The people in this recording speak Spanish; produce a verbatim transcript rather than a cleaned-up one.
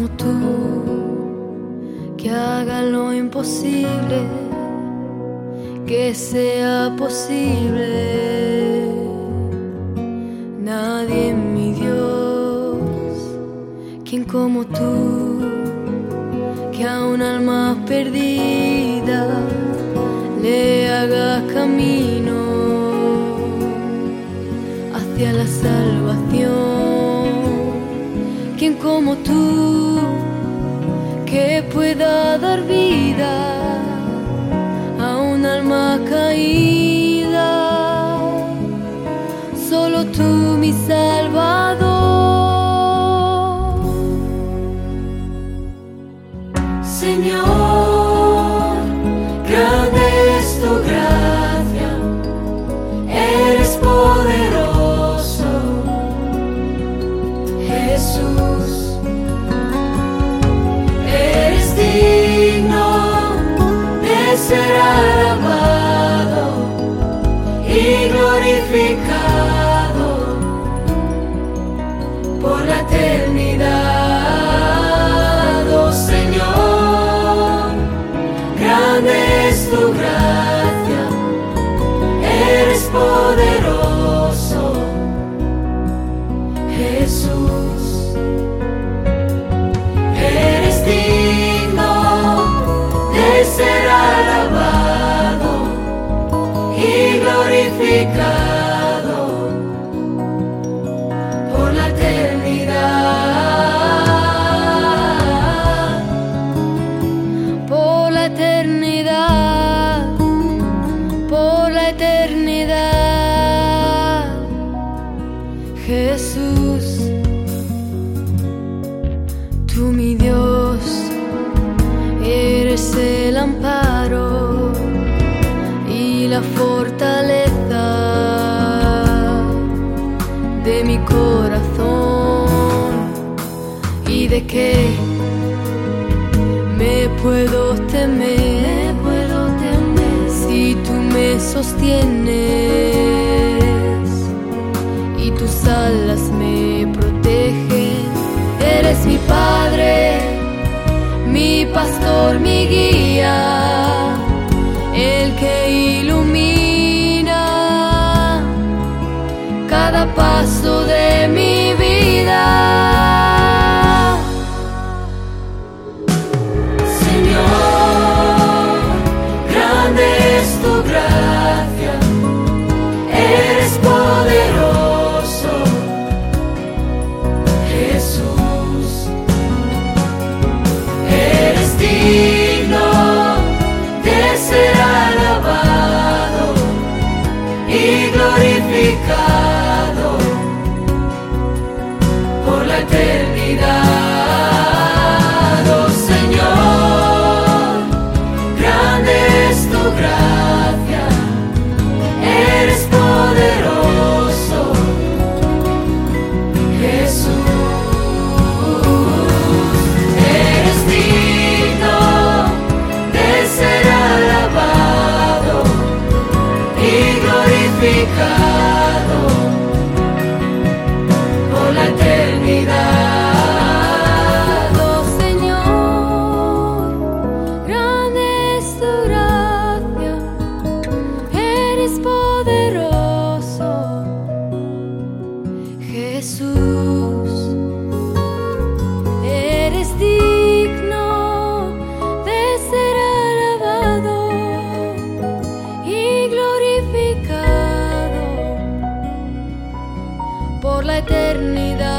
tú, que haga lo imposible, que sea posible. Nadie, mi Dios, quien como tú, que a un alma perdida le haga camino hacia la salvación. Quien como tú, que pueda dar vida a un alma caída. Solo tú, mi Salvador. Señor, grande es tu gracia, eres poderoso, Jesús. Eres digno de ser alabado y glorificado por la eternidad, oh Señor. Grande es tu gracia, eres poderoso, Jesús. Eres digno de ser alabado y glorificado por la eternidad, Por la eternidad, por la eternidad, Jesús. Tú, mi Dios, eres el amparo y la fortaleza de mi corazón. ¿Y de qué me puedo temer? Me puedo temer si tú me sostienes y tus alas me protegen. Eres mi Padre, mi pastor, mi guía, el que ilumina cada paso de mi vida. Señor, grande es tu gracia, eres poderoso, Jesús. Eres digno de ser alabado y glorificado por la eternidad, oh Señor. Grande es tu gracia, eres poderoso, Jesús. Eres digno de ser alabado y glorificado por la eternidad, Oh Señor, grande es tu gracia, eres poderoso, Jesús. Eres digno de ser alabado y glorificado por la eternidad.